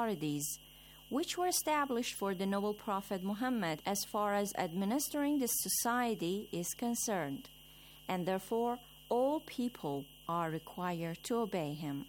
authorities, which were established for the noble Prophet Muhammad as far as administering the society is concerned, and therefore all people are required to obey him.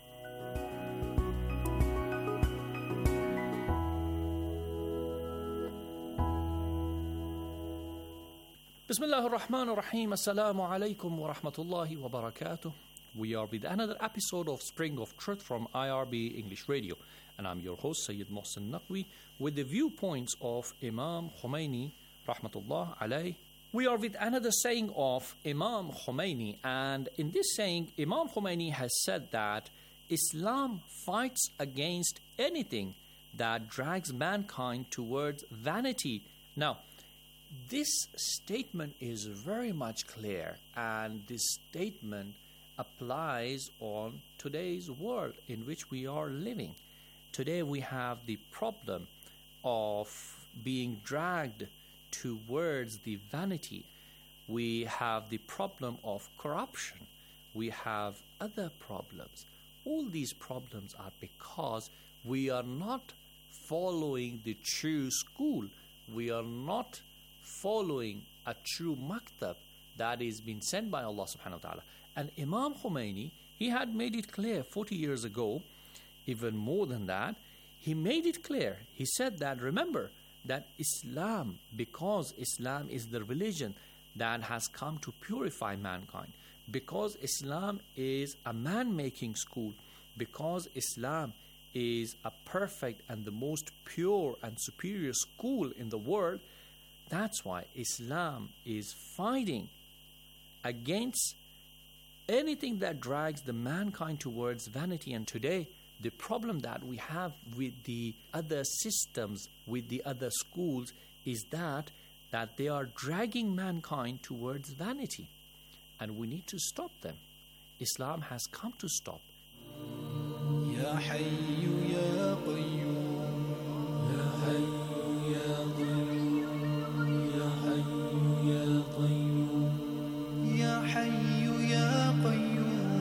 Bismillah ar-Rahman ar-Rahim. Assalamu alaikum wa rahmatullahi wa barakatuh. We are with another episode of Spring of Truth from IRB English Radio. And I'm your host, Sayyid Mohsen Naqvi, with the viewpoints of Imam Khomeini, rahmatullah alayh. We are with another saying of Imam Khomeini. And in this saying, Imam Khomeini has said that Islam fights against anything that drags mankind towards vanity. Now, this statement is very much clear, and this statement applies on today's world in which we are living. Today we have the problem of being dragged towards the vanity. We have the problem of corruption. We have other problems. All these problems are because we are not following the true school. We are not following a true maktab that is being sent by Allah subhanahu wa ta'ala. And Imam Khomeini, he had made it clear 40 years ago, even more than that, he made it clear. He said that, remember, that Islam, because Islam is the religion that has come to purify mankind, because Islam is a man-making school, because Islam is a perfect and the most pure and superior school in the world, that's why Islam is fighting against anything that drags the mankind towards vanity. And today, the problem that we have with the other systems, with the other schools, is that they are dragging mankind towards vanity. And we need to stop them. Islam has come to stop. Ya Hayyu Ya Qayyum, Ya Hayyu Ya Qayyum, Ya Hayyu Ya Qayyum, Ya Hayyu Ya Qayyum.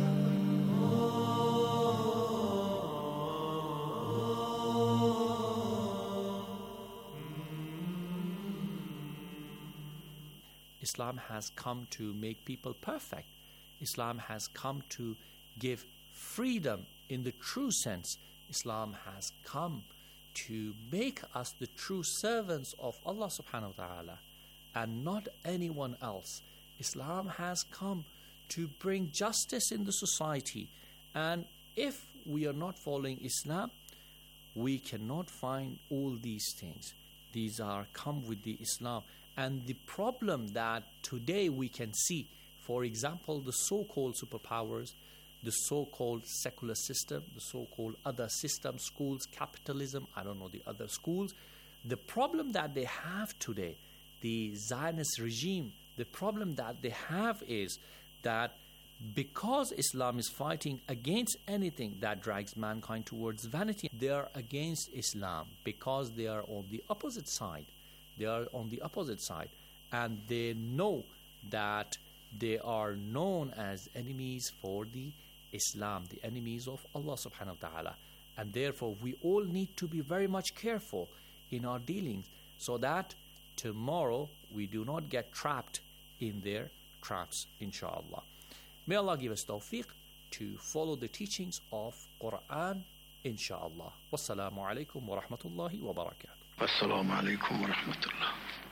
Islam has come to make people perfect. Islam has come to give freedom in the true sense. Islam has come to make us the true servants of Allah subhanahu wa ta'ala and not anyone else. Islam has come to bring justice in the society. And if we are not following Islam, we cannot find all these things. These are come with the Islam. And the problem that today we can see, for example, the so-called superpowers, the so-called secular system, the so-called other system, schools, capitalism, I don't know the other schools, the problem that they have today, the Zionist regime, the problem that they have is that because Islam is fighting against anything that drags mankind towards vanity, they are against Islam because they are on the opposite side. They are on the opposite side, and they know that they are known as enemies for the Islam, the enemies of Allah subhanahu wa ta'ala. And therefore, we all need to be very much careful in our dealings so that tomorrow we do not get trapped in their traps, inshallah. May Allah give us tawfiq to follow the teachings of Quran, inshallah. Wassalamu alaikum wa rahmatullahi wa barakatuh. Assalamu alaikum wa rahmatullah.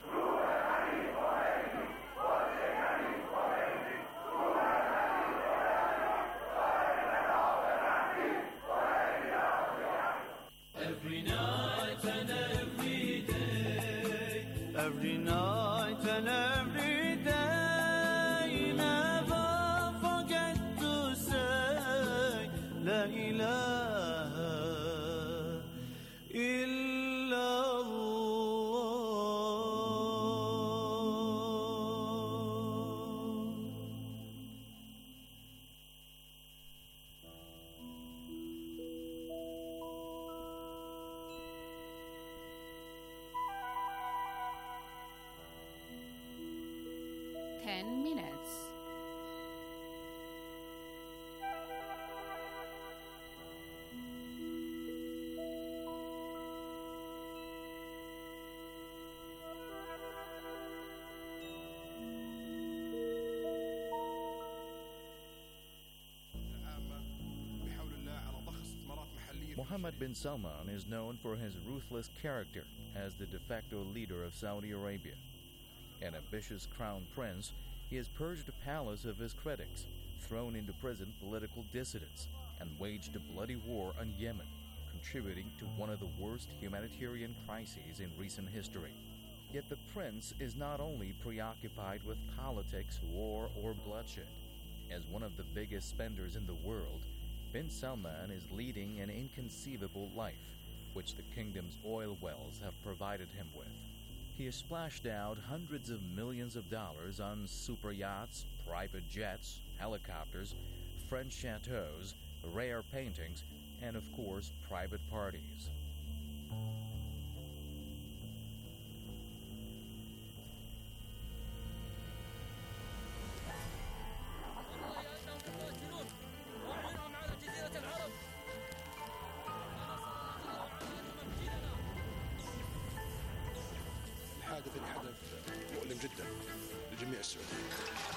Every night and every day, every night and every day, never forget to say La ilaha illallah. Mohammed bin Salman is known for his ruthless character as the de facto leader of Saudi Arabia. An ambitious crown prince, he has purged the palace of his critics, thrown into prison political dissidents, and waged a bloody war on Yemen, contributing to one of the worst humanitarian crises in recent history. Yet the prince is not only preoccupied with politics, war, or bloodshed. As one of the biggest spenders in the world, bin Salman is leading an inconceivable life, which the kingdom's oil wells have provided him with. He has splashed out hundreds of millions of dollars on super yachts, private jets, helicopters, French chateaus, rare paintings, and of course, private parties. الحادث اللي حدث مؤلم جدا لجميع السعوديين.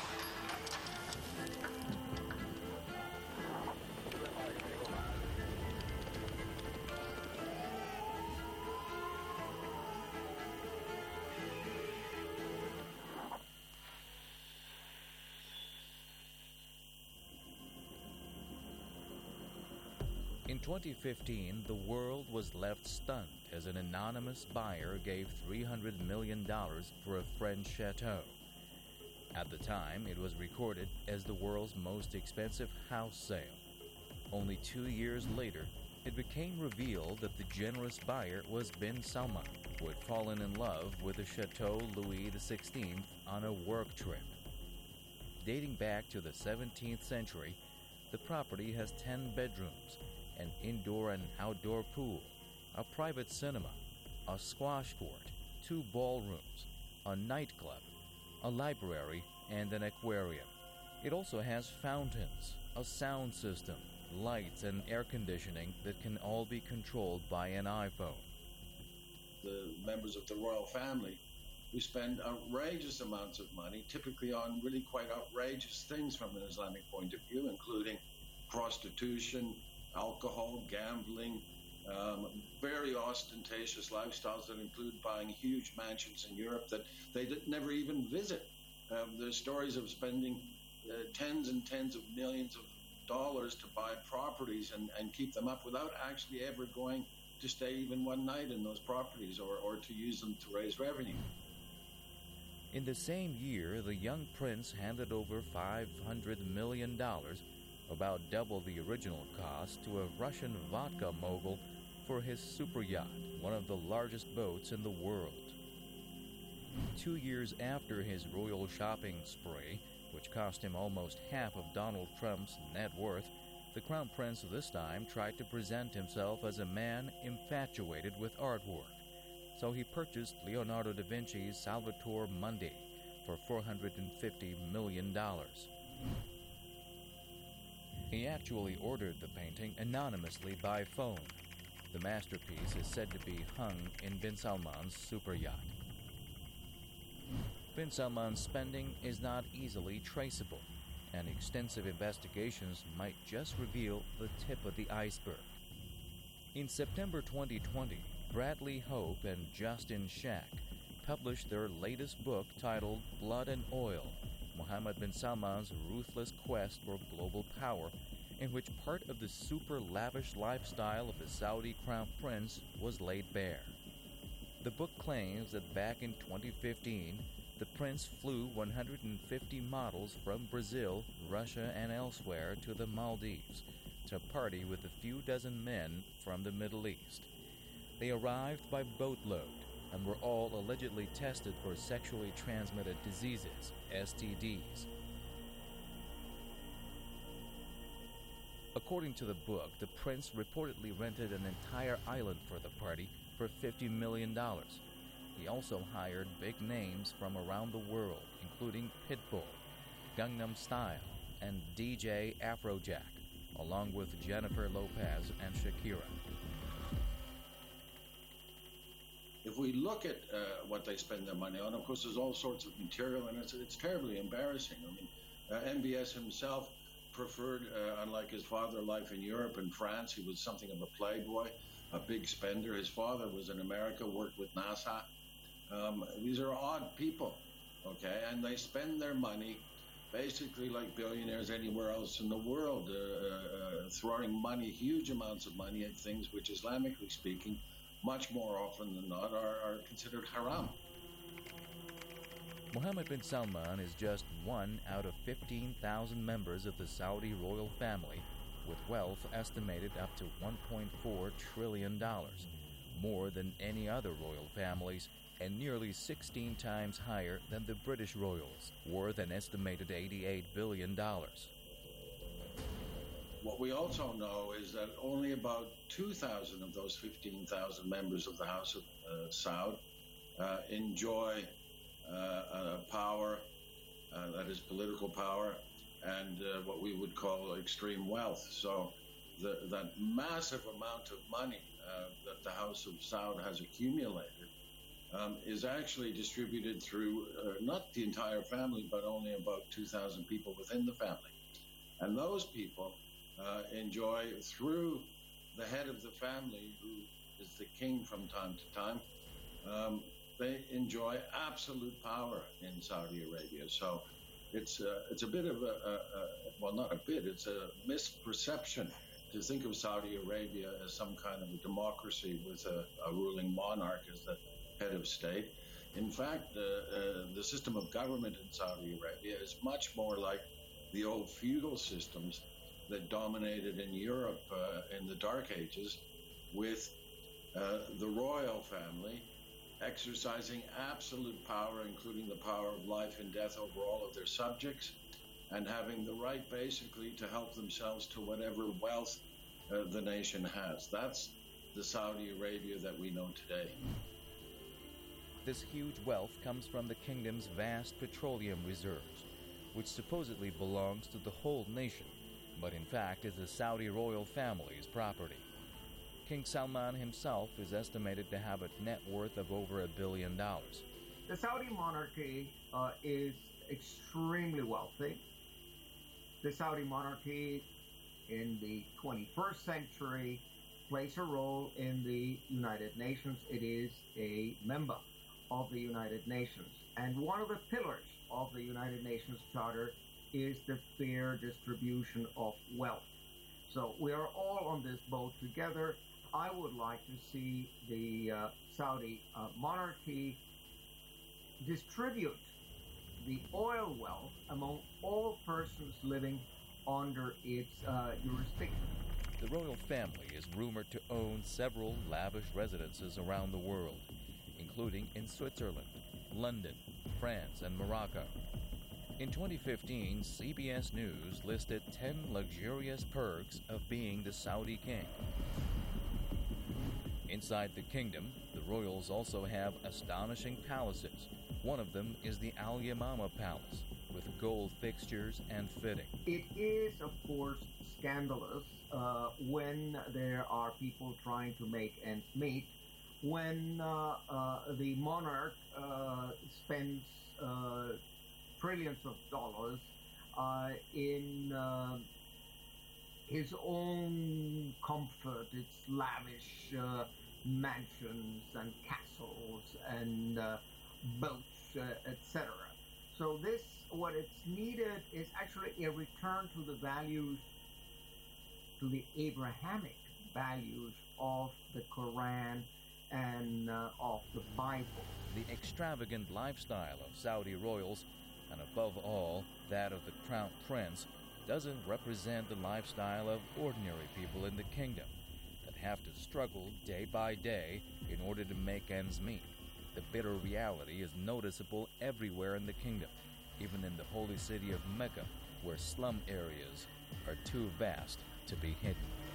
In 2015, the world was left stunned as an anonymous buyer gave $300 million for a French chateau. At the time, it was recorded as the world's most expensive house sale. Only 2 years later, it became revealed that the generous buyer was bin Salman, who had fallen in love with the Chateau Louis XVI on a work trip. Dating back to the 17th century, the property has 10 bedrooms, an indoor and outdoor pool, a private cinema, a squash court, 2 ballrooms, a nightclub, a library, and an aquarium. It also has fountains, a sound system, lights, and air conditioning that can all be controlled by an iPhone. The members of the royal family who spend outrageous amounts of money, typically on really quite outrageous things from an Islamic point of view, including prostitution, alcohol, gambling, very ostentatious lifestyles that include buying huge mansions in Europe that they never even visit. There's stories of spending tens and tens of millions of dollars to buy properties and keep them up without actually ever going to stay even one night in those properties or to use them to raise revenue. In the same year, the young prince handed over $500 million, about double the original cost, to a Russian vodka mogul for his super yacht, one of the largest boats in the world. 2 years after his royal shopping spree, which cost him almost half of Donald Trump's net worth, the crown prince this time tried to present himself as a man infatuated with artwork. So he purchased Leonardo da Vinci's Salvator Mundi for $450 million. He actually ordered the painting anonymously by phone. The masterpiece is said to be hung in bin Salman's super yacht. Bin Salman's spending is not easily traceable, and extensive investigations might just reveal the tip of the iceberg. In September 2020, Bradley Hope and Justin Schack published their latest book titled Blood and Oil, Mohammed bin Salman's Ruthless Quest for Global Power, in which part of the super lavish lifestyle of the Saudi crown prince was laid bare. The book claims that back in 2015, the prince flew 150 models from Brazil, Russia, and elsewhere to the Maldives to party with a few dozen men from the Middle East. They arrived by boatload and were all allegedly tested for sexually transmitted diseases, STDs. According to the book, the prince reportedly rented an entire island for the party for $50 million. He also hired big names from around the world, including Pitbull, Gangnam Style, and DJ Afrojack, along with Jennifer Lopez and Shakira. If we look at what they spend their money on, of course, there's all sorts of material, and it's terribly embarrassing. I mean, MBS himself preferred, unlike his father, life in Europe and France. He was something of a playboy, a big spender. His father was in America, worked with NASA. These are odd people, okay? And they spend their money basically like billionaires anywhere else in the world, throwing money, huge amounts of money at things which, Islamically speaking, much more often than not are considered haram. Mohammed bin Salman is just one out of 15,000 members of the Saudi royal family, with wealth estimated up to $1.4 trillion, more than any other royal families, and nearly 16 times higher than the British royals, worth an estimated $88 billion. What we also know is that only about 2,000 of those 15,000 members of the House of Saud enjoy power, that is political power, and what we would call extreme wealth. So that massive amount of money that the House of Saud has accumulated is actually distributed through not the entire family, but only about 2,000 people within the family. And those people enjoy, through the head of the family, who is the king from time to time, they enjoy absolute power in Saudi Arabia. So it's a bit of well, not a bit, it's a misperception to think of Saudi Arabia as some kind of a democracy with a ruling monarch as the head of state. In fact, the system of government in Saudi Arabia is much more like the old feudal systems that dominated in Europe in the Dark Ages, with the royal family exercising absolute power, including the power of life and death over all of their subjects, and having the right basically to help themselves to whatever wealth the nation has. That's the Saudi Arabia that we know today. This huge wealth comes from the kingdom's vast petroleum reserves, which supposedly belongs to the whole nation, but in fact is the Saudi royal family's property. King Salman himself is estimated to have a net worth of over $1 billion. The Saudi monarchy is extremely wealthy. The Saudi monarchy in the 21st century plays a role in the United Nations. It is a member of the United Nations. And one of the pillars of the United Nations Charter is the fair distribution of wealth. So we are all on this boat together. I would like to see the Saudi monarchy distribute the oil wealth among all persons living under its jurisdiction. The royal family is rumored to own several lavish residences around the world, including in Switzerland, London, France, and Morocco. In 2015, CBS News listed 10 luxurious perks of being the Saudi king. Inside the kingdom, the royals also have astonishing palaces. One of them is the Al Yamama Palace, with gold fixtures and fitting. It is, of course, scandalous when there are people trying to make ends meet, when the monarch spends trillions of dollars in his own comfort. It's lavish mansions and castles and boats, etc. So this, what it's needed is actually a return to the values, to the Abrahamic values of the Quran and of the Bible. The extravagant lifestyle of Saudi royals, and above all, that of the Crown Prince, doesn't represent the lifestyle of ordinary people in the kingdom that have to struggle day by day in order to make ends meet. The bitter reality is noticeable everywhere in the kingdom, even in the holy city of Mecca, where slum areas are too vast to be hidden.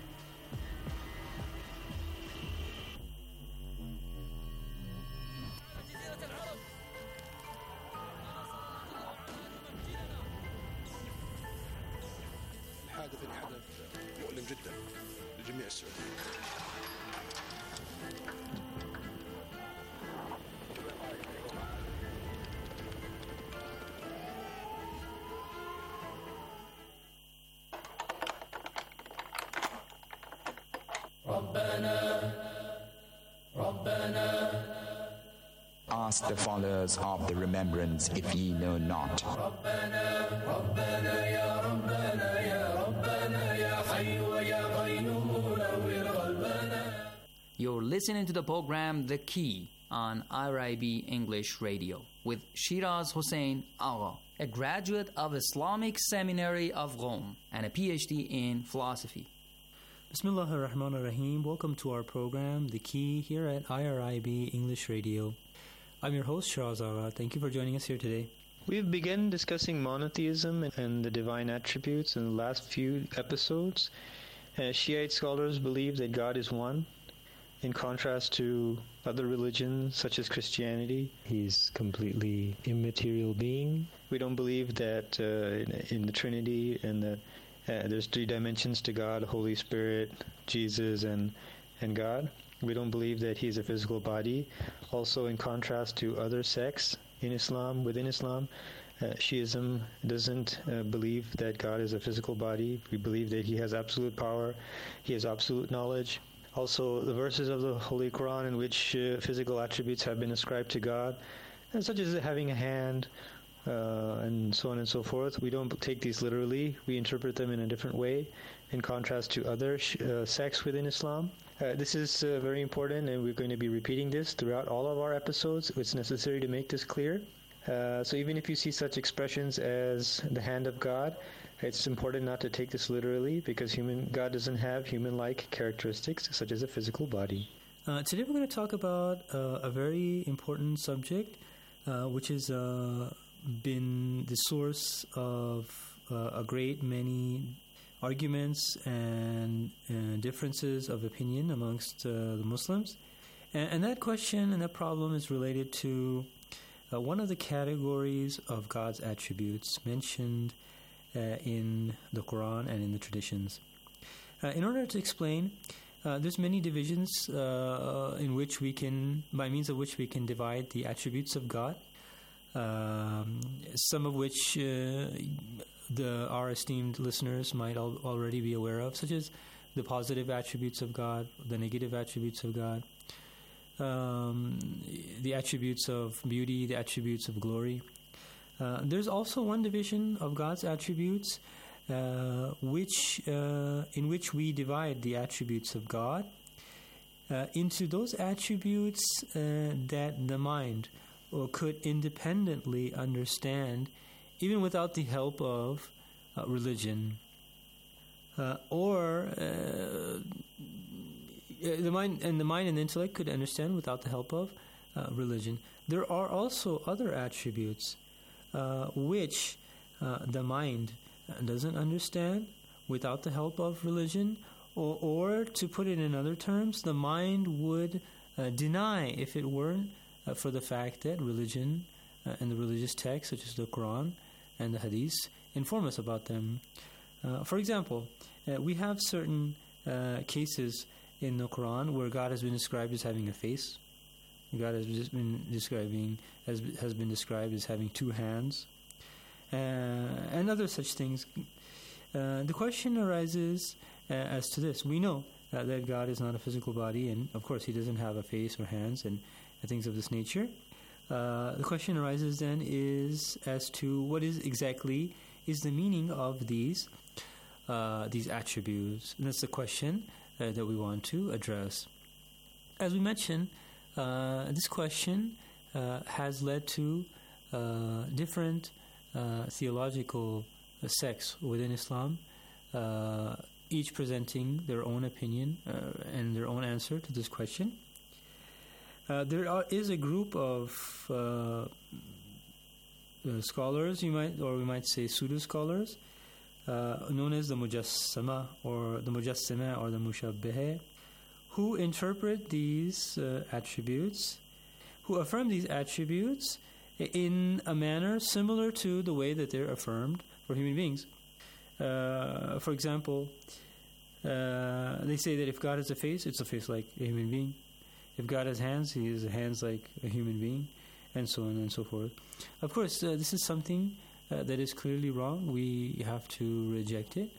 الحادث اللي حدث مؤلم جدا لجميع السعوديين. Ask the followers of the remembrance if ye know not. You're listening to the program The Key on IRIB English Radio with Shiraz Hussain Agha, a graduate of Islamic Seminary of Rome and a PhD in philosophy. Bismillahir Rahmanir Rahim. Welcome to our program The Key here at IRIB English Radio. I'm your host Shiraz Agha. Thank you for joining us here today. We've begun discussing monotheism and the divine attributes in the last few episodes. Shiite scholars believe that God is one. In contrast to other religions such as Christianity, He's completely immaterial being. We don't believe that in the Trinity and that there's three dimensions to God: Holy Spirit, Jesus, and God. We don't believe that He is a physical body. Also, in contrast to other sects in Islam, within Islam, Shiism doesn't believe that God is a physical body. We believe that He has absolute power, He has absolute knowledge. Also, the verses of the Holy Quran in which physical attributes have been ascribed to God, such as having a hand, and so on and so forth. We don't take these literally. We interpret them in a different way, in contrast to other sects within Islam. This is very important, and we're going to be repeating this throughout all of our episodes. It's necessary to make this clear. So even if you see such expressions as the hand of God, it's important not to take this literally, because God doesn't have human-like characteristics such as a physical body. Today we're going to talk about a very important subject, which has been the source of a great many arguments and differences of opinion amongst the Muslims. And that question and that problem is related to one of the categories of God's attributes mentioned in the Quran and in the traditions. In order to explain, there's many divisions in which by means of which we can divide the attributes of God. Some of which our esteemed listeners might already be aware of, such as the positive attributes of God, the negative attributes of God, the attributes of beauty, the attributes of glory. There's also one division of God's attributes in which we divide the attributes of God into those attributes that the mind could independently understand, even without the help of religion. The mind and the intellect could understand without the help of religion. There are also other attributes which the mind doesn't understand without the help of religion, or to put it in other terms, the mind would deny if it weren't for the fact that religion and the religious texts such as the Quran and the Hadith inform us about them. For example, we have certain cases in the Quran where God has been described as having a face. God has been described as having two hands, and other such things. The question arises as to this. We know that God is not a physical body, and of course He doesn't have a face or hands and things of this nature. The question arises then is as to what is exactly is the meaning of these attributes, and that's the question that we want to address. As we mentioned, this question has led to different theological sects within Islam, each presenting their own opinion and their own answer to this question. There is a group of scholars, we might say pseudo scholars, known as the Mujassima or the Mushabbih, who interpret these attributes, who affirm these attributes in a manner similar to the way that they're affirmed for human beings. For example, they say that if God has a face, it's a face like a human being. If God has hands, He has hands like a human being, and so on and so forth. Of course, this is something that is clearly wrong. We have to reject it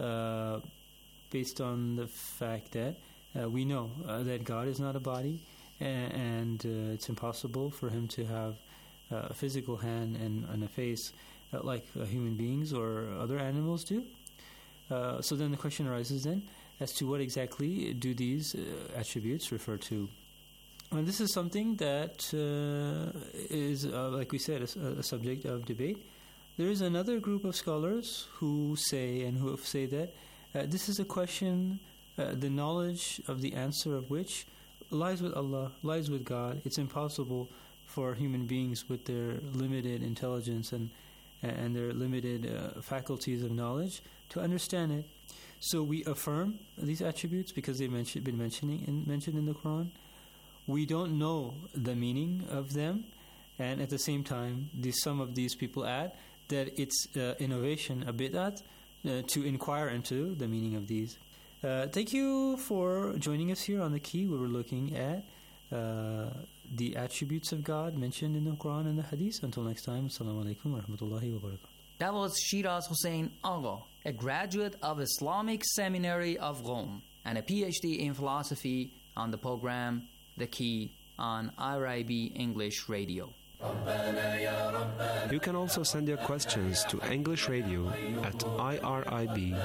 based on the fact that we know that God is not a body, and it's impossible for him to have a physical hand and a face like human beings or other animals do. So then the question arises then as to what exactly do these attributes refer to. And this is something that is, like we said, a subject of debate. There is another group of scholars who say that this is a question, the knowledge of the answer of which lies with Allah, lies with God. It's impossible for human beings with their limited intelligence and their limited faculties of knowledge to understand it. So we affirm these attributes because they've been mentioned in the Quran. We don't know the meaning of them, and at the same time, some of these people add that it's innovation, a bid'at, to inquire into the meaning of these. Thank you for joining us here on The Key, where we're looking at the attributes of God mentioned in the Quran and the Hadith. Until next time, Assalamu alaikum wa rahmatullahi wa barakatuh. That was Shiraz Hussain Agha, a graduate of Islamic Seminary of Rome and a PhD in philosophy, on the program The Key on IRIB English Radio. You can also send your questions to English Radio at irib.ir.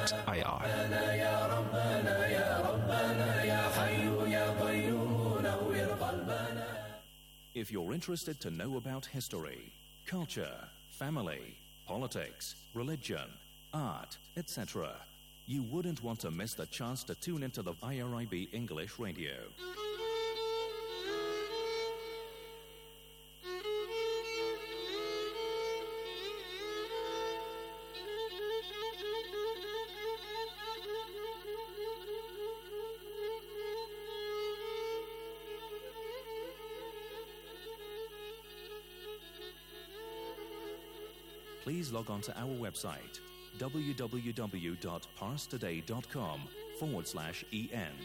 If you're interested to know about history, culture, family, politics, religion, art, etc., you wouldn't want to miss the chance to tune into the IRIB English Radio. Please log on to our website, www.parstoday.com/en.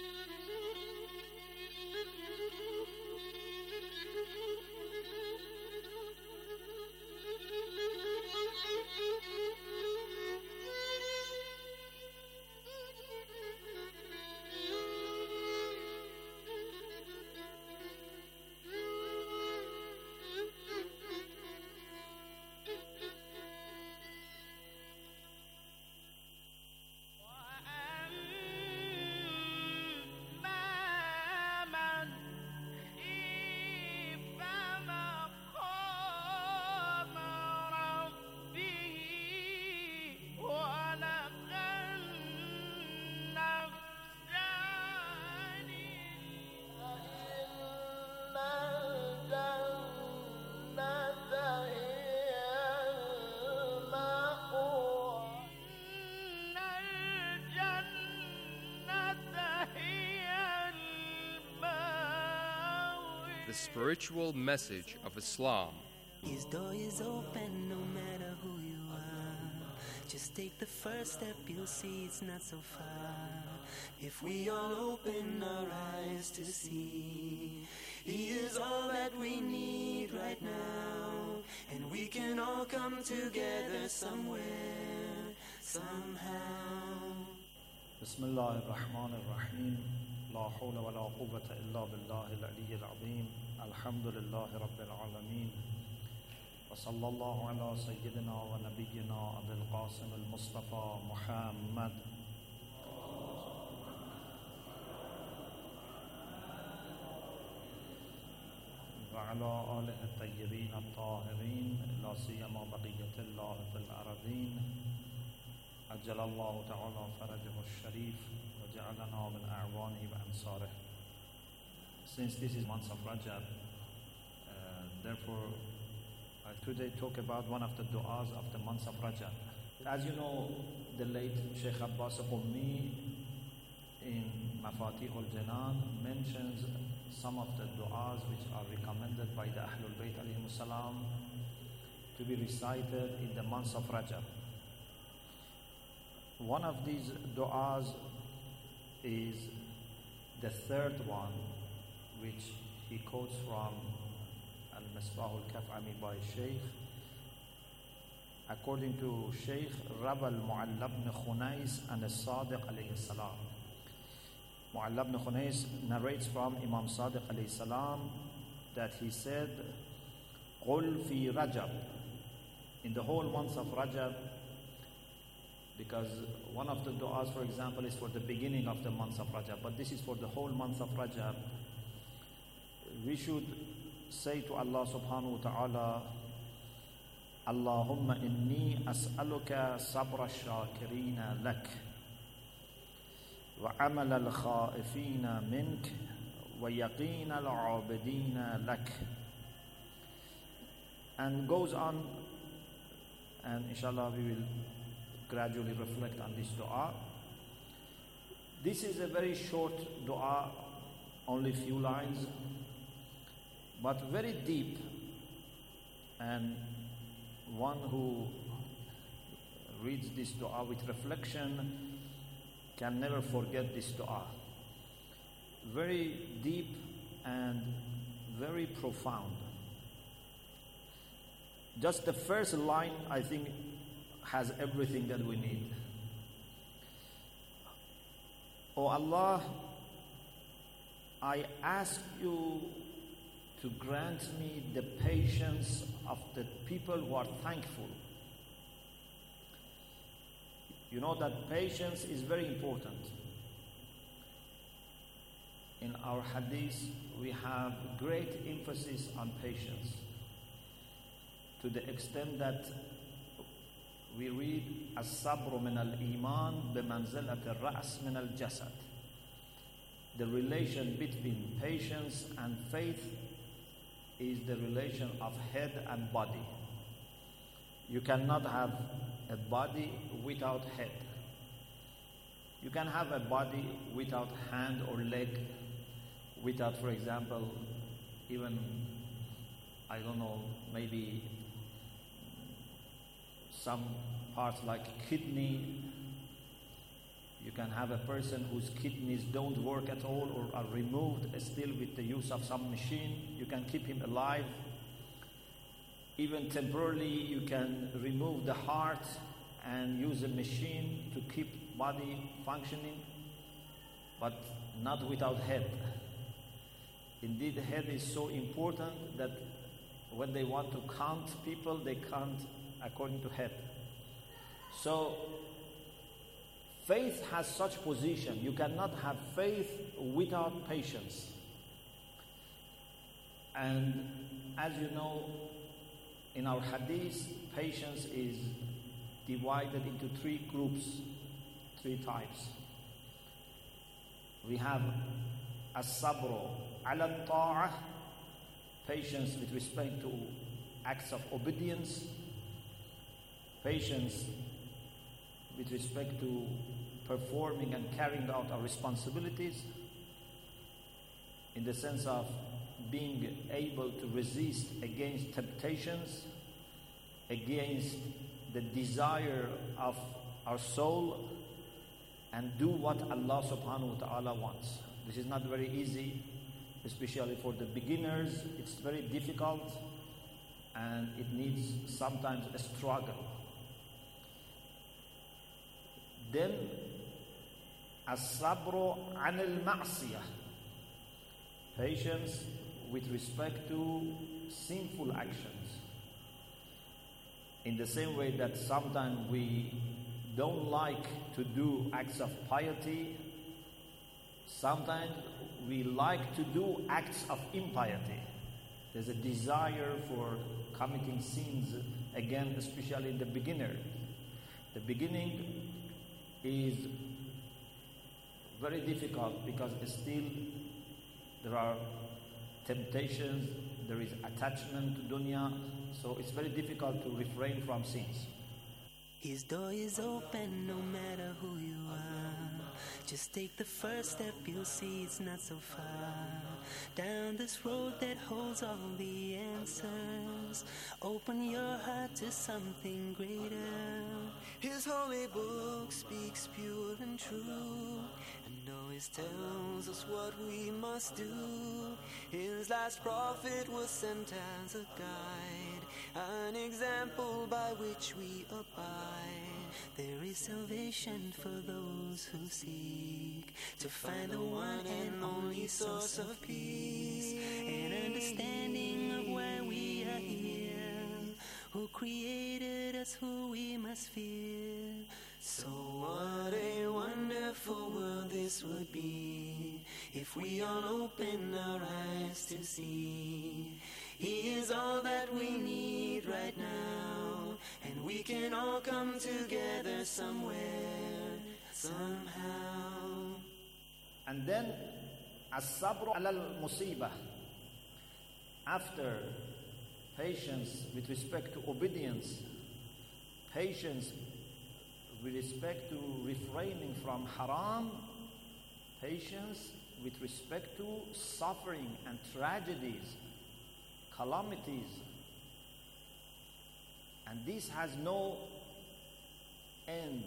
The spiritual message of Islam. His door is open no matter who you are. Just take the first step, you'll see it's not so far. If we all open our eyes to see, He is all that we need right now. And we can all come together somewhere, somehow. Bismillah ar-Rahman ar-Rahim. لا حول ولا قوة إلا بالله العلي العظيم. الحمد لله رب العالمين. وصلى الله على سيدنا ونبينا أبي القاسم المصطفى محمد. وعلى آله الطيبين الطاهرين لا سيما بقية الله في الأرضين. عجل الله تعالى فرجه الشريف. Since this is month of Rajab, therefore I today talk about one of the du'as of the month of Rajab. As you know, the late Sheikh Abbas Qummi in Mafatih al-Janan mentions some of the du'as which are recommended by the Ahlul Bayt alayhimus salam to be recited in the month of Rajab. One of these du'as is the third one, which he quotes from Al-Misbah al-Kaf'ami by Shaykh. According to Shaykh Rab al-Mu'alla ibn Khunais and al-Sadiq alayhi salam, Mu'alla ibn Khunais narrates from Imam Sadiq alayhi salam that he said, قُلْ فِي Rajab, in the whole month of Rajab, because one of the du'as, for example, is for the beginning of the month of Rajab, but this is for the whole month of Rajab. We should say to Allah subhanahu wa ta'ala, Allahumma inni as'aluka sabra shakirina lak wa amal al-khaifina mink wa yaqeen al-abidina lak. And goes on, and inshallah we will gradually reflect on this dua. This is a very short dua, only few lines, but very deep, and one who reads this dua with reflection can never forget this dua. Very deep and very profound. Just the first line, I think, has everything that we need. Oh Allah, I ask you to grant me the patience of the people who are thankful. You know that patience is very important. In our hadith, we have great emphasis on patience, to the extent that we read as-sabru min al-iman bimanzilat al-ra's min al-jasad. The relation between patience and faith is the relation of head and body. You cannot have a body without head. You can have a body without hand or leg, without, for example, even, I don't know, maybe some parts like kidney. You can have a person whose kidneys don't work at all or are removed still with the use of some machine. You can keep him alive. Even temporarily, you can remove the heart and use a machine to keep body functioning, but not without head. Indeed, head is so important that when they want to count people, they count according to head. So, faith has such position. You cannot have faith without patience. And as you know, in our hadith, patience is divided into three groups, three types. We have as-sabru ala ta'ah, patience with respect to acts of obedience, patience with respect to performing and carrying out our responsibilities, in the sense of being able to resist against temptations, against the desire of our soul, and do what Allah subhanahu wa ta'ala wants. This is not very easy, especially for the beginners. It's very difficult, and it needs sometimes a struggle. Then, as-sabru an al-ma'siyah, patience with respect to sinful actions. In the same way that sometimes we don't like to do acts of piety, sometimes we like to do acts of impiety. There's a desire for committing sins, again, especially in the beginner. The beginning is very difficult because still there are temptations, there is attachment to dunya, so it's very difficult to refrain from sins. His door is open no matter who you are. Just take the first step, you'll see it's not so far. Down this road that holds all the answers. Open your heart to something greater. His holy book speaks pure and true, and always tells us what we must do. His last prophet was sent as a guide, an example by which we abide. There is salvation for those who seek to find the one and only source of peace and understanding of why we are here, who created us, who we must fear. So what a wonderful world this would be if we all open our eyes to see He is all that we need right now, and we can all come together somewhere, somehow. And then as-sabr ala al-musibah, after patience with respect to obedience, patience with respect to refraining from haram, patience with respect to suffering and tragedies, calamities. And this has no end.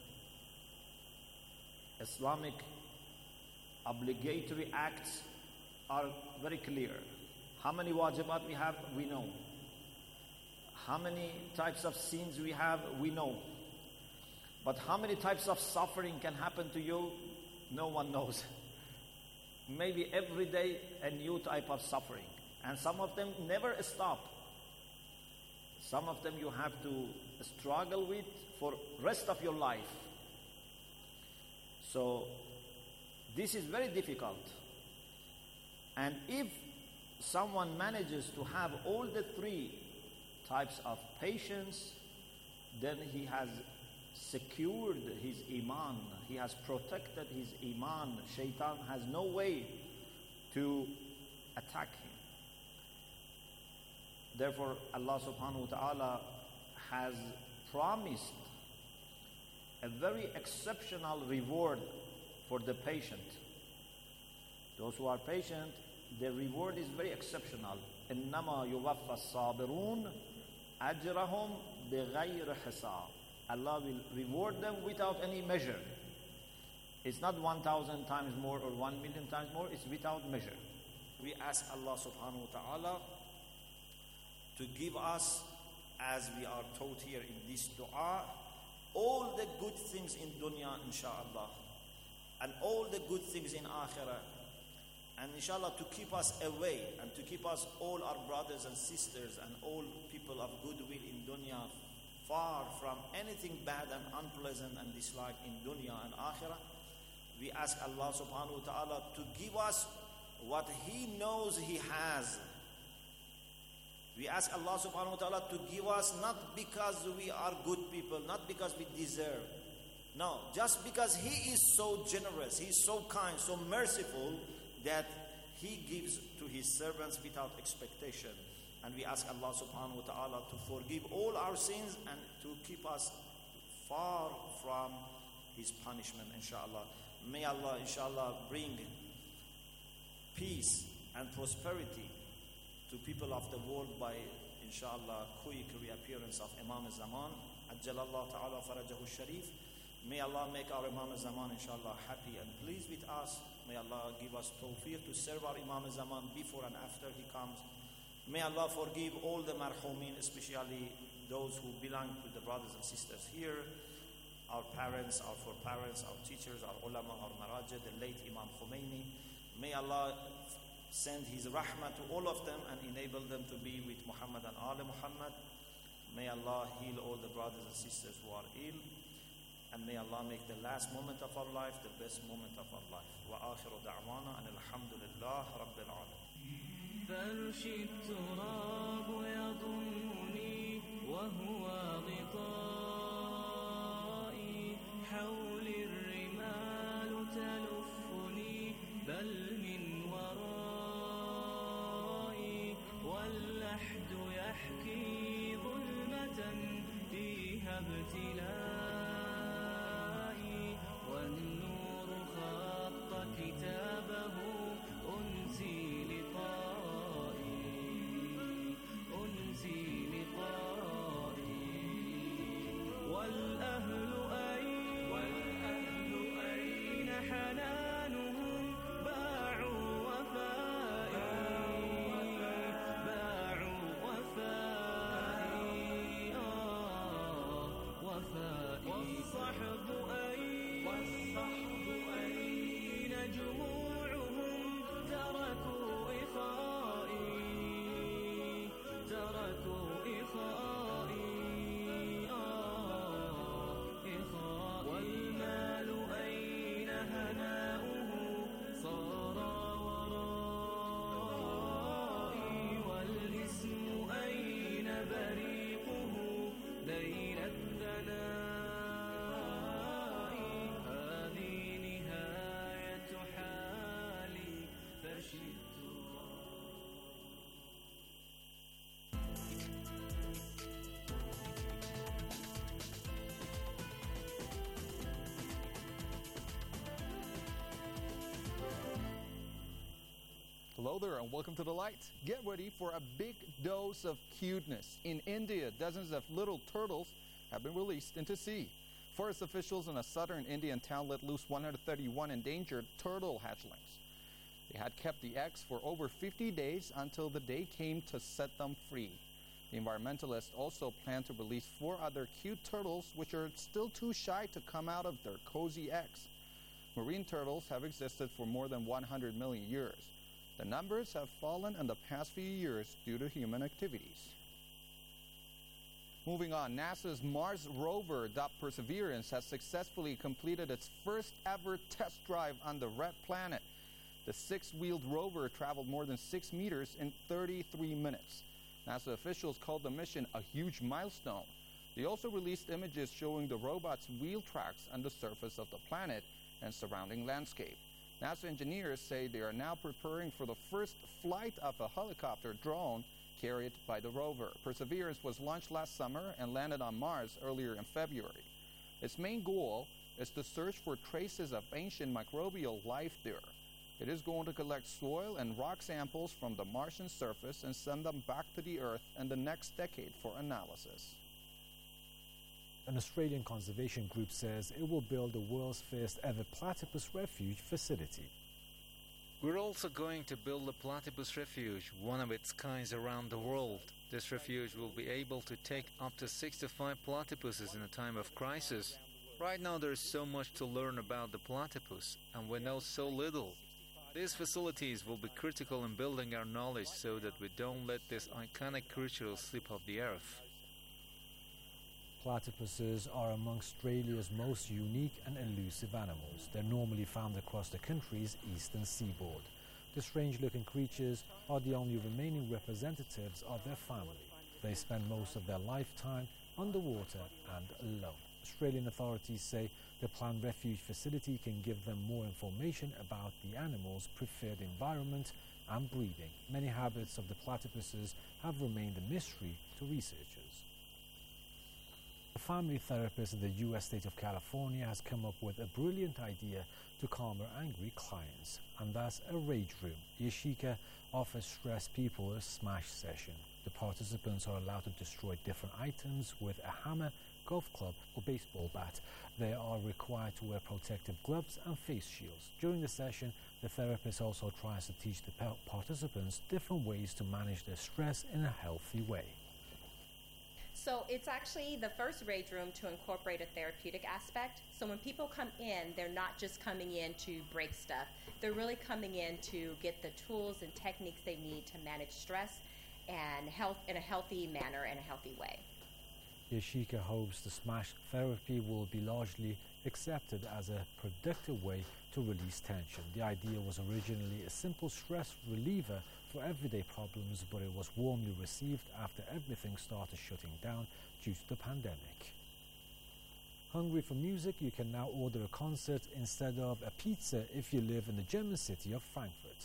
Islamic obligatory acts are very clear. How many wajibat we have, we know. How many types of sins we have, we know. But how many types of suffering can happen to you, no one knows. Maybe every day a new type of suffering. And some of them never stop. Some of them you have to struggle with for rest of your life. So this is very difficult. And if someone manages to have all the three types of patience, then he has secured his iman. He has protected his iman. Shaitan has no way to attack him. Therefore, Allah subhanahu wa ta'ala has promised a very exceptional reward for the patient. Those who are patient, their reward is very exceptional. إِنَّمَا يُوَفَّى الصَّابِرُونَ أَجْرَهُمْ بِغَيْرِ حِسَابٍ. Allah will reward them without any measure. It's not 1,000 times more or 1 million times more, it's without measure. We ask Allah subhanahu wa ta'ala to give us, as we are taught here in this dua, all the good things in dunya, inshallah, and all the good things in akhirah, and inshallah to keep us away and to keep us, all our brothers and sisters and all people of goodwill in dunya, far from anything bad and unpleasant and dislike in dunya and akhirah. We ask Allah subhanahu wa ta'ala to give us what He knows He has. We ask Allah subhanahu wa ta'ala to give us not because we are good people, not because we deserve. No, just because He is so generous, He is so kind, so merciful that He gives to His servants without expectation. And we ask Allah subhanahu wa ta'ala to forgive all our sins and to keep us far from His punishment, inshallah. May Allah, inshallah, bring peace and prosperity to people of the world by, inshallah, quick reappearance of Imam al-Zaman. Ajjalallah ta'ala farajahu sharif. May Allah make our Imam al-Zaman, inshallah, happy and pleased with us. May Allah give us tawfiq to serve our Imam al-Zaman before and after he comes. May Allah forgive all the marhumin, especially those who belong to the brothers and sisters here, our parents, our foreparents, our teachers, our ulama, our marajah, the late Imam Khomeini. May Allah send His rahmah to all of them and enable them to be with Muhammad and Ali Muhammad. May Allah heal all the brothers and sisters who are ill. And may Allah make the last moment of our life the best moment of our life. وآخر دعوانا أن الحمد لله رب العالمين. فرش التراب يضمني وهو غطائي، حول الرمال تلفني بل من ورائي، واللحد يحكي ظلمة فيها ابتلائي، والنور خط كتابه أنزي لقائي، والأهل أين حنانهم، باعوا وفائي، وفائي Hello there and welcome to The Light. Get ready for a big dose of cuteness. In India, dozens of little turtles have been released into sea. Forest officials in a southern Indian town let loose 131 endangered turtle hatchlings. They had kept the eggs for over 50 days until the day came to set them free. The environmentalists also plan to release 4 other cute turtles which are still too shy to come out of their cozy eggs. Marine turtles have existed for more than 100 million years. The numbers have fallen in the past few years due to human activities. Moving on, NASA's Mars rover Perseverance has successfully completed its first ever test drive on the red planet. The 6-wheeled rover traveled more than 6 meters in 33 minutes. NASA officials called the mission a huge milestone. They also released images showing the robot's wheel tracks on the surface of the planet and surrounding landscape. NASA engineers say they are now preparing for the first flight of a helicopter drone carried by the rover. Perseverance was launched last summer and landed on Mars earlier in February. Its main goal is to search for traces of ancient microbial life there. It is going to collect soil and rock samples from the Martian surface and send them back to the Earth in the next decade for analysis. An Australian conservation group says it will build the world's first ever platypus refuge facility. We're also going to build a platypus refuge, one of its kinds around the world. This refuge will be able to take up to 65 platypuses in a time of crisis. Right now there's so much to learn about the platypus, and we know so little. These facilities will be critical in building our knowledge so that we don't let this iconic creature slip off the earth. Platypuses are among Australia's most unique and elusive animals. They're normally found across the country's eastern seaboard. The strange-looking creatures are the only remaining representatives of their family. They spend most of their lifetime underwater and alone. Australian authorities say the planned refuge facility can give them more information about the animal's preferred environment and breeding. Many habits of the platypuses have remained a mystery to researchers. A family therapist in the U.S. state of California has come up with a brilliant idea to calm her angry clients, and that's a rage room. Yashika offers stressed people a smash session. The participants are allowed to destroy different items with a hammer, golf club or baseball bat. They are required to wear protective gloves and face shields. During the session, the therapist also tries to teach the participants different ways to manage their stress in a healthy way. So it's actually the first rage room to incorporate a therapeutic aspect. So when people come in, they're not just coming in to break stuff. They're really coming in to get the tools and techniques they need to manage stress and health in a healthy manner and a healthy way. Yashika hopes the smash therapy will be largely accepted as a productive way to release tension. The idea was originally a simple stress reliever for everyday problems, but it was warmly received after everything started shutting down due to the pandemic. Hungry for music? You can now order a concert instead of a pizza if you live in the German city of Frankfurt.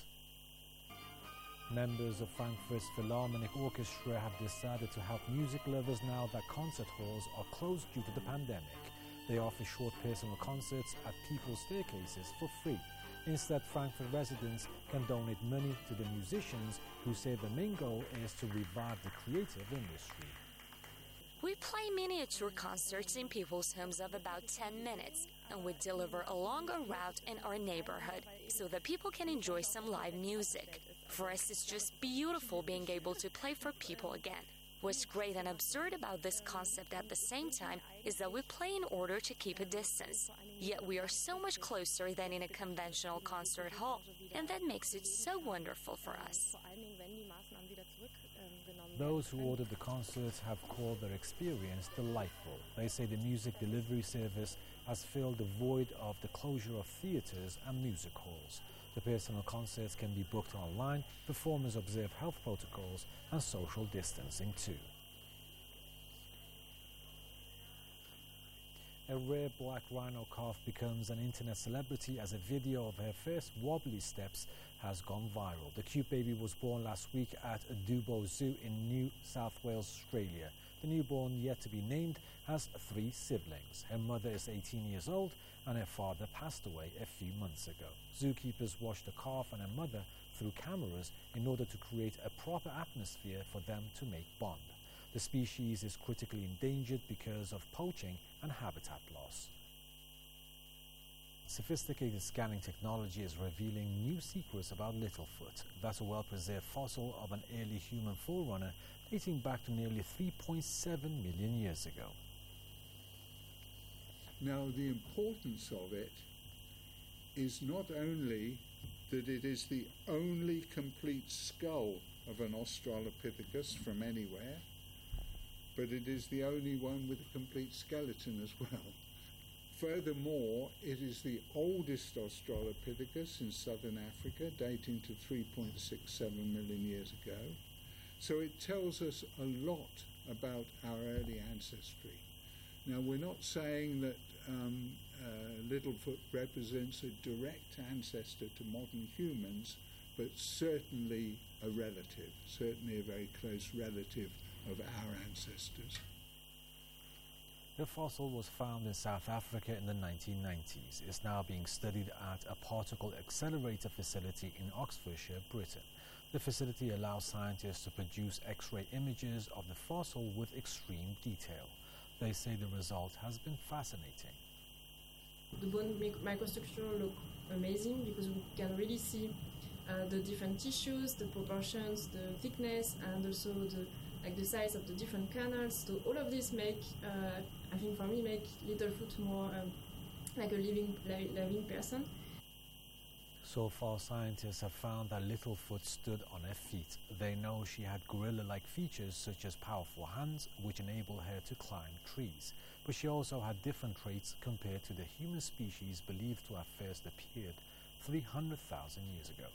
Members of Frankfurt's Philharmonic Orchestra have decided to help music lovers now that concert halls are closed due to the pandemic. They offer short personal concerts at people's staircases for free. Instead, Frankfurt residents can donate money to the musicians, who say the main goal is to revive the creative industry. We play miniature concerts in people's homes of about 10 minutes, and we deliver a longer route in our neighborhood so that people can enjoy some live music. For us, it's just beautiful being able to play for people again. What's great and absurd about this concept at the same time is that we play in order to keep a distance. Yet we are so much closer than in a conventional concert hall, and that makes it so wonderful for us. Those who ordered the concerts have called their experience delightful. They say the music delivery service has filled the void of the closure of theaters and music halls. The personal concerts can be booked online. Performers observe health protocols and social distancing too. A rare black rhino calf becomes an internet celebrity as a video of her first wobbly steps has gone viral. The cute baby was born last week at Dubbo Zoo in New South Wales, Australia. The newborn, yet to be named, has 3 siblings. Her mother is 18 years old and her father passed away a few months ago. Zookeepers watched the calf and her mother through cameras in order to create a proper atmosphere for them to make bond. The species is critically endangered because of poaching and habitat loss. Sophisticated scanning technology is revealing new secrets about Littlefoot. That's a well-preserved fossil of an early human forerunner dating back to nearly 3.7 million years ago. Now, the importance of it is not only that it is the only complete skull of an Australopithecus from anywhere, but it is the only one with a complete skeleton as well. Furthermore, it is the oldest Australopithecus in southern Africa, dating to 3.67 million years ago. So it tells us a lot about our early ancestry. Now, we're not saying that Littlefoot represents a direct ancestor to modern humans, but certainly a relative, certainly a very close relative of our ancestors. The fossil was found in South Africa in the 1990s. It's now being studied at a particle accelerator facility in Oxfordshire, Britain. The facility allows scientists to produce X-ray images of the fossil with extreme detail. They say the result has been fascinating. The bone microstructure look amazing because we can really see the different tissues, the proportions, the thickness, and also the size of the different canals. So all of this make, I think for me, make Littlefoot more like a living person. So far, scientists have found that Littlefoot stood on her feet. They know she had gorilla-like features such as powerful hands, which enable her to climb trees. But she also had different traits compared to the human species believed to have first appeared 300,000 years ago.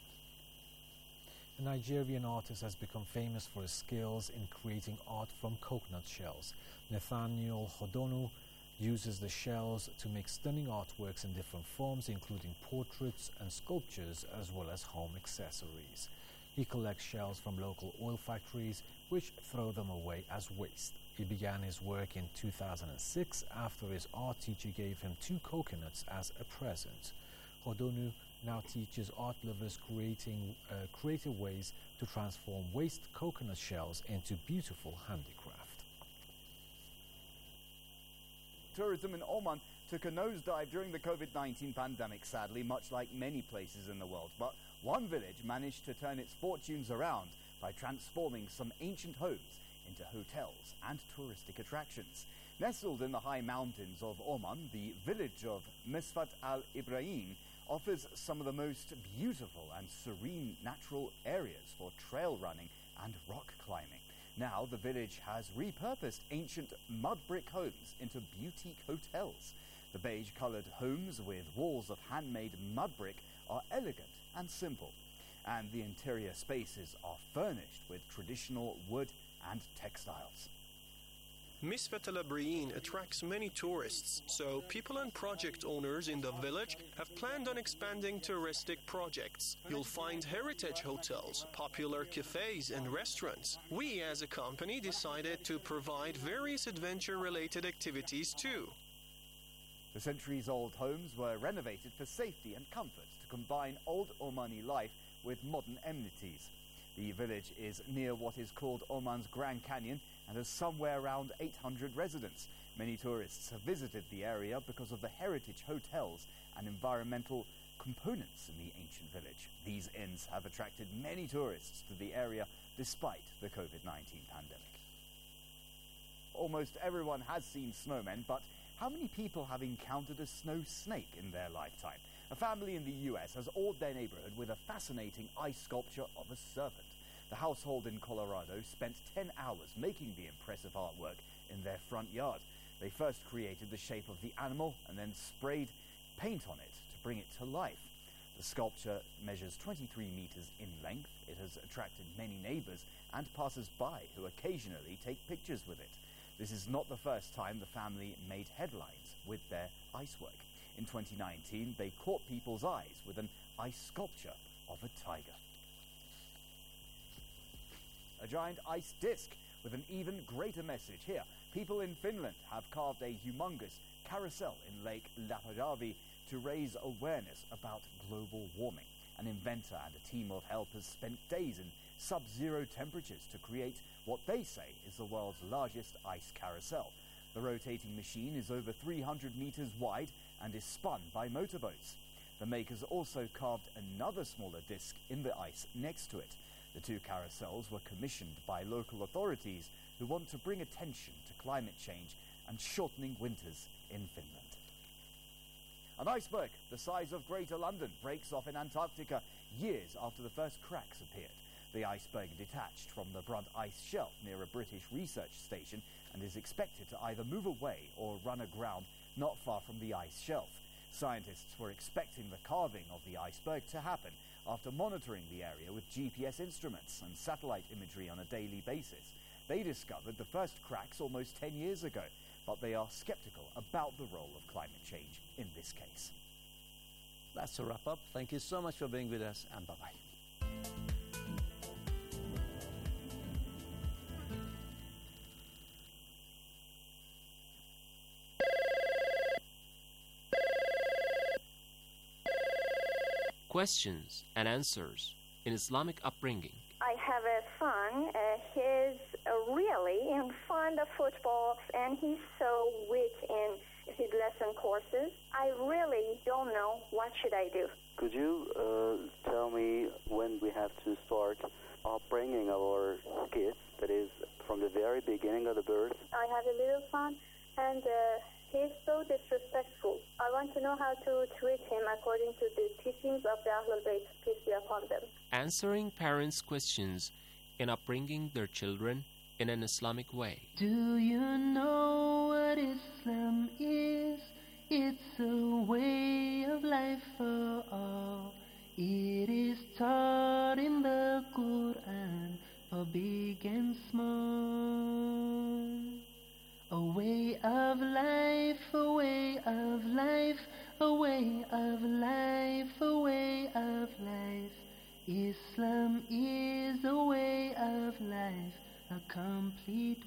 A Nigerian artist has become famous for his skills in creating art from coconut shells. Nathaniel Hodonu uses the shells to make stunning artworks in different forms, including portraits and sculptures, as well as home accessories. He collects shells from local oil factories, which throw them away as waste. He began his work in 2006 after his art teacher gave him 2 coconuts as a present. Hodonu now teaches art lovers creating creative ways to transform waste coconut shells into beautiful handicraft. Tourism in Oman took a nosedive during the COVID-19 pandemic, sadly, much like many places in the world. But one village managed to turn its fortunes around by transforming some ancient homes into hotels and touristic attractions. Nestled in the high mountains of Oman, the village of Misfat al-Ibrahim offers some of the most beautiful and serene natural areas for trail running and rock climbing. Now the village has repurposed ancient mud brick homes into boutique hotels. The beige-coloured homes with walls of handmade mud brick are elegant and simple, and the interior spaces are furnished with traditional wood and textiles. Misfat al-Ibrahim attracts many tourists, so people and project owners in the village have planned on expanding touristic projects. You'll find heritage hotels, popular cafes and restaurants. We as a company decided to provide various adventure-related activities too. The centuries-old homes were renovated for safety and comfort to combine old Omani life with modern amenities. The village is near what is called Oman's Grand Canyon and has somewhere around 800 residents. Many tourists have visited the area because of the heritage hotels and environmental components in the ancient village. These inns have attracted many tourists to the area despite the COVID-19 pandemic. Almost everyone has seen snowmen, but how many people have encountered a snow snake in their lifetime? A family in the US has awed their neighborhood with a fascinating ice sculpture of a serpent. The household in Colorado spent 10 hours making the impressive artwork in their front yard. They first created the shape of the animal and then sprayed paint on it to bring it to life. The sculpture measures 23 meters in length. It has attracted many neighbors and passers-by who occasionally take pictures with it. This is not the first time the family made headlines with their ice work. In 2019, they caught people's eyes with an ice sculpture of a tiger. A giant ice disc with an even greater message. Here, people in Finland have carved a humongous carousel in Lake Lapajärvi to raise awareness about global warming. An inventor and a team of helpers spent days in sub-zero temperatures to create what they say is the world's largest ice carousel. The rotating machine is over 300 meters wide and is spun by motorboats. The makers also carved another smaller disc in the ice next to it. The two carousels were commissioned by local authorities who want to bring attention to climate change and shortening winters in Finland. An iceberg the size of Greater London breaks off in Antarctica years after the first cracks appeared. The iceberg detached from the Brunt ice shelf near a British research station and is expected to either move away or run aground not far from the ice shelf. Scientists were expecting the carving of the iceberg to happen after monitoring the area with GPS instruments and satellite imagery on a daily basis. They discovered the first cracks almost 10 years ago, but they are skeptical about the role of climate change in this case. That's a wrap up. Thank you so much for being with us, and bye-bye. Questions and answers in Islamic upbringing. I have a son. He's really fond of football, and he's so weak in his lesson courses. I really don't know what should I do. Could you tell me when we have to start upbringing our kids, that is, from the very beginning of the birth? I have a little son, and he's so disrespectful. I want to know how to treat him according to the teachings of the Ahlul Bayt, peace be upon them. Answering parents' questions in upbringing their children in an Islamic way. Do you know what Islam is? It's a way of life for all. It is taught in the Quran for big and small. A way of life, a way of life, a way of life, a way of life. Islam is a way of life, a complete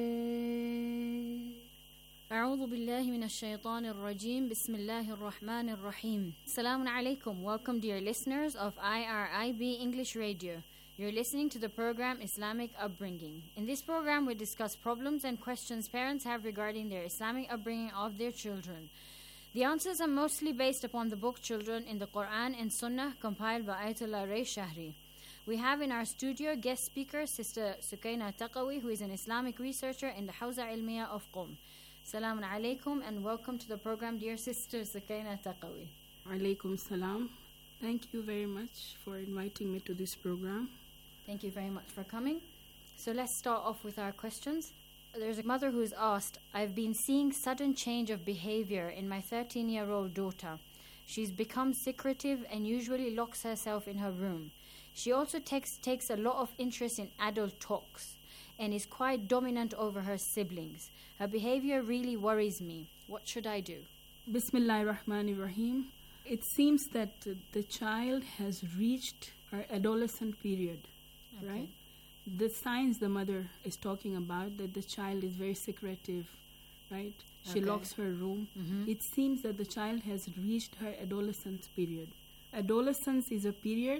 way. أعوذ بالله من الشيطان الرجيم بسم الله الرحمن الرحيم. Assalamu alaikum. Welcome dear listeners of IRIB English Radio. You're listening to the program Islamic Upbringing. In this program we discuss problems and questions parents have regarding their Islamic upbringing of their children. The answers are mostly based upon the book Children in the Quran and Sunnah compiled by Ayatollah Ray Shahri. We have in our studio guest speaker Sister Sukaina Taqawi, who is an Islamic researcher in the Hawza Ilmiya of Qom. Assalamu alaikum and welcome to the program, dear Sister Sukaina Taqawi. Alaikum salam. Thank you very much for inviting me to this program. Thank you very much for coming. So let's start off with our questions. There's a mother who's asked, I've been seeing sudden change of behavior in my 13-year-old daughter. She's become secretive and usually locks herself in her room. She also takes a lot of interest in adult talks and is quite dominant over her siblings. Her behavior really worries me. What should I do? Bismillahir Rahmanir Rahim. It seems that the child has reached her adolescent period, right? The signs the mother is talking about, that the child is very secretive, right? She locks her room. It seems that the child has reached her adolescent period. Adolescence is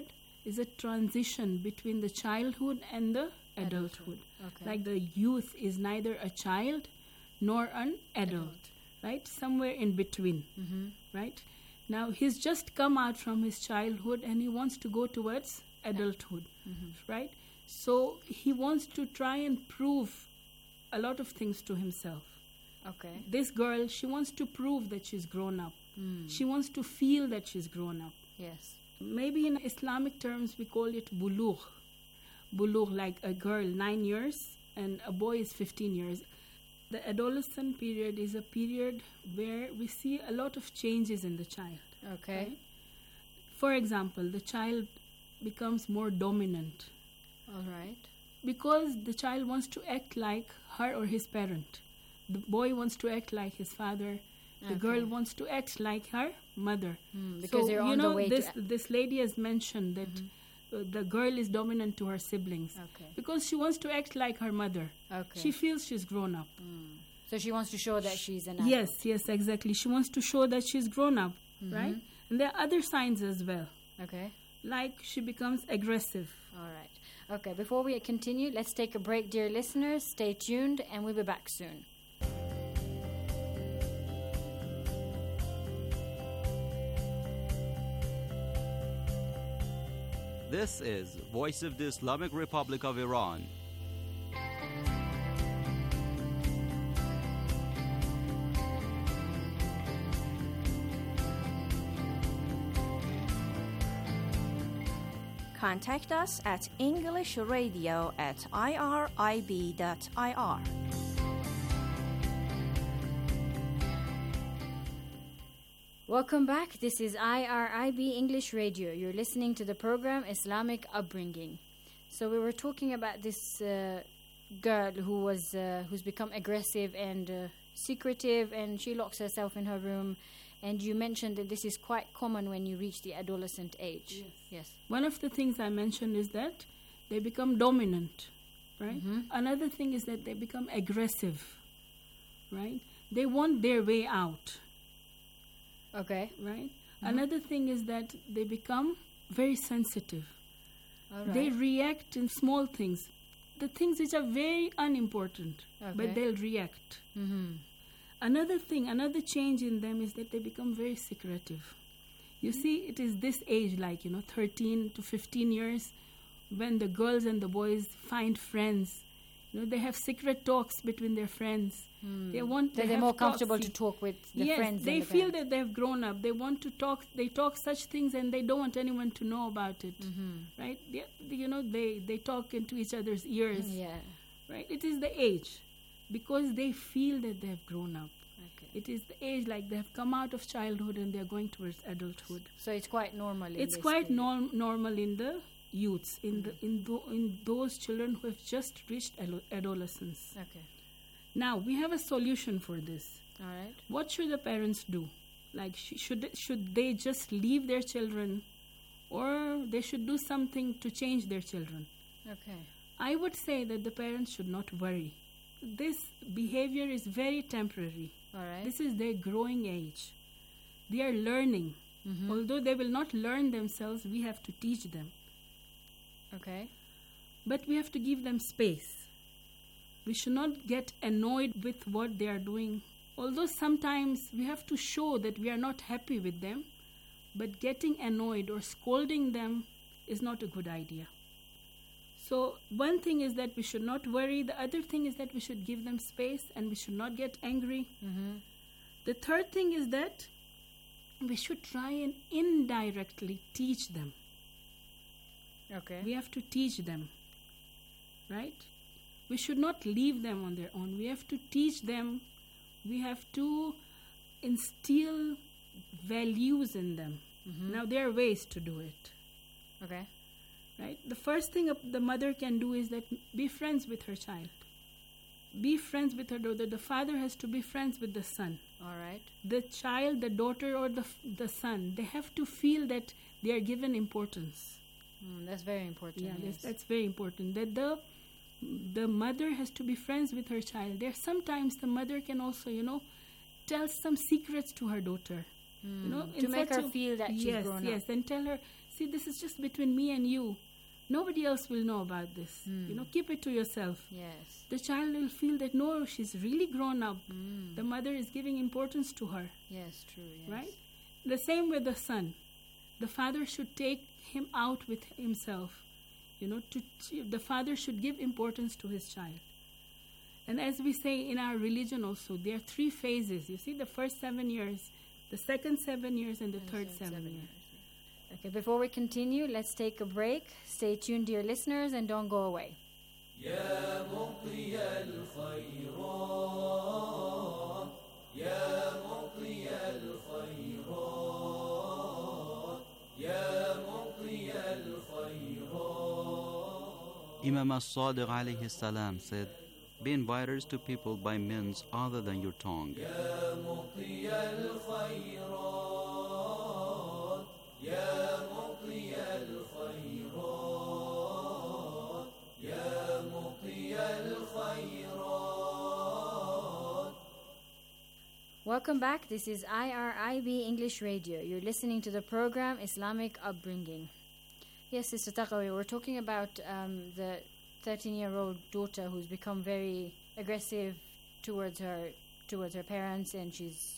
a transition between the childhood and the adulthood. Like the youth is neither a child nor an adult, right? Somewhere in between, right? Now he's just come out from his childhood and he wants to go towards adulthood, right? So he wants to try and prove a lot of things to himself. Okay. This girl, she wants to prove that she's grown up. She wants to feel that she's grown up. Yes. Maybe in Islamic terms we call it bulugh. Bulugh, like a girl 9 years and a boy is 15 years. The adolescent period is a period where we see a lot of changes in the child. Okay. Right? For example, the child becomes more dominant. All right. Because the child wants to act like her or his parent. The boy wants to act like his father. The girl wants to act like her mother. Because so, they're on the way this lady has mentioned that the girl is dominant to her siblings. Because she wants to act like her mother. She feels she's grown up. So she wants to show that she's an adult. Yes, exactly. She wants to show that she's grown up, right? And there are other signs as well. Okay. like she becomes aggressive. All right. Okay, before we continue, let's take a break, dear listeners. Stay tuned, and we'll be back soon. This is Voice of the Islamic Republic of Iran. Contact us at englishradio@irib.ir. Welcome back. This is IRIB English Radio. You're listening to the program Islamic Upbringing. So we were talking about this girl who's become aggressive and secretive, and she locks herself in her room. And you mentioned that this is quite common when you reach the adolescent age. Yes. One of the things I mentioned is that they become dominant, right? Another thing is that they become aggressive, right? They want their way out. Okay. Right? Another thing is that they become very sensitive. All right. They react in small things, the things which are very unimportant, but they'll react. Another thing, another change in them is that they become very secretive. You see, it is this age, 13 to 15 years, when the girls and the boys find friends. They have secret talks between their friends. They're more comfortable to talk with the friends. Yes, they feel that they've grown up. They want to talk. They talk such things, and they don't want anyone to know about it. Right? They talk into each other's ears. Yeah. Right? It is the age, because they feel that they've grown up. Okay. It is the age like they have come out of childhood and they're going towards adulthood. So it's quite normal. It's quite normal in the youths, in those children who have just reached adolescence. Okay. Now we have a solution for this. All right. What should the parents do? Should they just leave their children, or they should do something to change their children? Okay. I would say that the parents should not worry. This behavior is very temporary. All right. This is their growing age. They are learning. Although they will not learn themselves, we have to teach them. Okay. But we have to give them space. We should not get annoyed with what they are doing. Although sometimes we have to show that we are not happy with them, but getting annoyed or scolding them is not a good idea. So one thing is that we should not worry. The other thing is that we should give them space and we should not get angry. The third thing is that we should try and indirectly teach them. Okay. We have to teach them, right? We should not leave them on their own. We have to teach them. We have to instill values in them. Now there are ways to do it. Okay. Right? The first thing the mother can do is that be friends with her child. Be friends with her daughter. The father has to be friends with the son. All right. The child, the daughter, or the son, they have to feel that they are given importance. That's very important. Yeah, yes. that's very important. That the mother has to be friends with her child. There sometimes the mother can also, tell some secrets to her daughter. To make her feel that she's grown up. Yes, and tell her, see, this is just between me and you. Nobody else will know about this. Keep it to yourself. Yes. The child will feel that, no, she's really grown up. The mother is giving importance to her. Yes, true. Yes. Right? The same with the son. The father should take him out with himself. The father should give importance to his child. And as we say in our religion also, there are 3 phases. You see, the first 7 years, the second 7 years, and the third 7 years. Okay, before we continue, let's take a break. Stay tuned, dear listeners, and don't go away. يا مطي الخيرات يا مطي الخيرات يا مطي الخيرات. Imam as-Sadiq alayhi salam said, be inviters to people by means other than your tongue. يا مطي الخيرات يا مطي الخيرات يا مطي الخيرات. Welcome back. This is IRIB English Radio. You're listening to the program Islamic Upbringing. Yes, Sister Taqawi, we're talking about the 13-year-old daughter who's become very aggressive towards her parents, and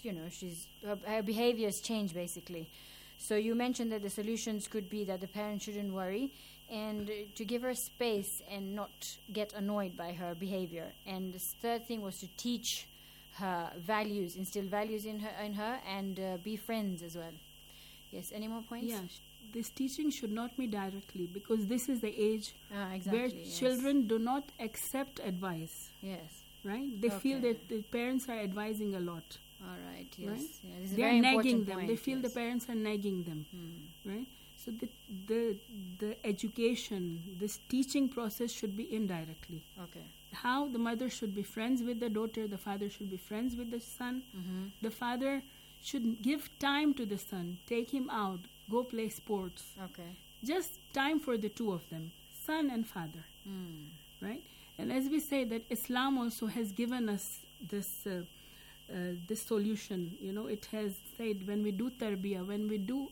her behavior's changed basically. So you mentioned that the solutions could be that the parents shouldn't worry and to give her space and not get annoyed by her behavior. And the third thing was to teach her values, instill values in her, and be friends as well. Yes, any more points? Yeah, this teaching should not be directly, because this is the age exactly, where children do not accept advice. Yes. Right? They feel that the parents are advising a lot. All right, yes. Right? Yeah, this is they a are very nagging important them. point, They feel yes. the parents are nagging them. Right? So the education, this teaching process should be indirectly. Okay. How the mother should be friends with the daughter, the father should be friends with the son. The father should give time to the son, take him out, go play sports. Okay. Just time for the two of them, son and father. Right? And as we say that Islam also has given us this solution. You know, it has said when we do tarbiyah, when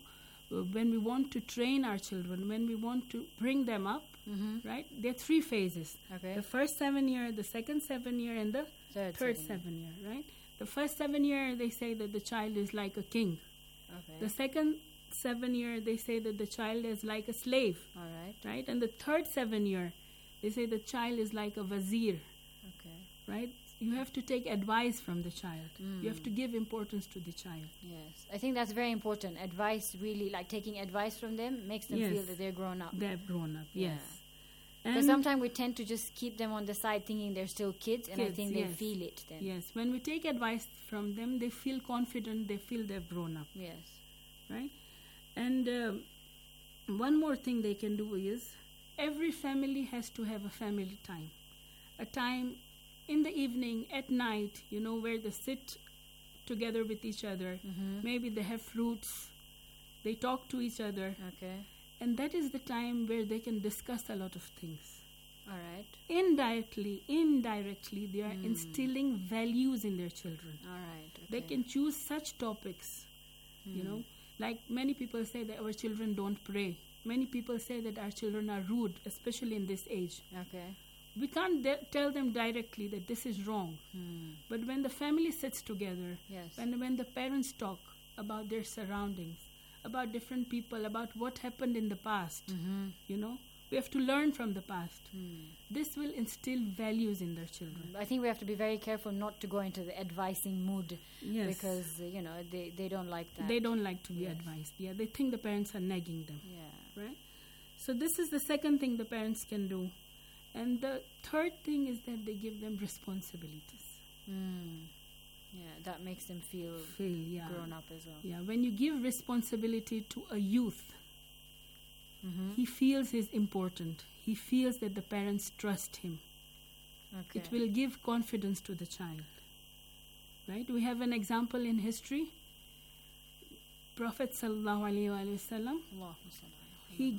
we want to train our children, when we want to bring them up, right? There are 3 phases. Okay. The first 7 year, the second 7 year, and the third 7 year, right? The first 7 year, they say that the child is like a king. Okay. The second 7 year, they say that the child is like a slave. All right. Right? And the third 7 year, they say the child is like a wazir. Okay. Right? You have to take advice from the child. You have to give importance to the child. Yes, I think that's very important. Advice, really, like taking advice from them makes them feel that they're grown up. They're grown up, yes. Because sometimes we tend to just keep them on the side thinking they're still kids, and I think they feel it then. Yes, when we take advice from them, they feel confident, they feel they've grown up. Yes. Right? And one more thing they can do is, every family has to have a family time. A time in the evening, at night, you know, where they sit together with each other. Maybe they have fruits. They talk to each other. Okay. And that is the time where they can discuss a lot of things. All right. Indirectly, they are instilling values in their children. All right. Okay. They can choose such topics, you know, like many people say that our children don't pray. Many people say that our children are rude, especially in this age. Okay. We can't tell them directly that this is wrong. But when the family sits together, when the parents talk about their surroundings, about different people, about what happened in the past, you know, we have to learn from the past. This will instill values in their children. I think we have to be very careful not to go into the advising mood, because, you know, they don't like that. They don't like to be advised. Yeah, they think the parents are nagging them. Yeah. Right? So this is the second thing the parents can do. And the third thing is that they give them responsibilities. Yeah, that makes them feel grown up as well. Yeah, when you give responsibility to a youth, he feels he's important. He feels that the parents trust him. Okay. It will give confidence to the child. Right? We have an example in history. Prophet sallallahu alaihi wasallam, he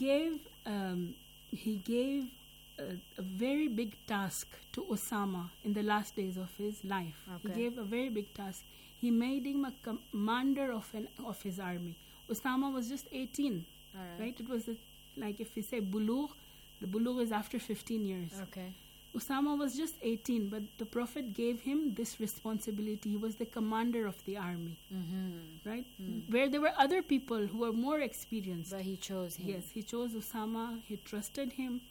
gave a very big task to Osama in the last days of his life. Okay. He gave a very big task. He made him a commander of his army. Osama was just 18. All right? It was like if we say bulugh, the bulugh is after 15 years. Okay. Osama was just 18, but the Prophet gave him this responsibility. He was the commander of the army, right? Where there were other people who were more experienced. But he chose him. Yes, he chose Osama. He trusted him.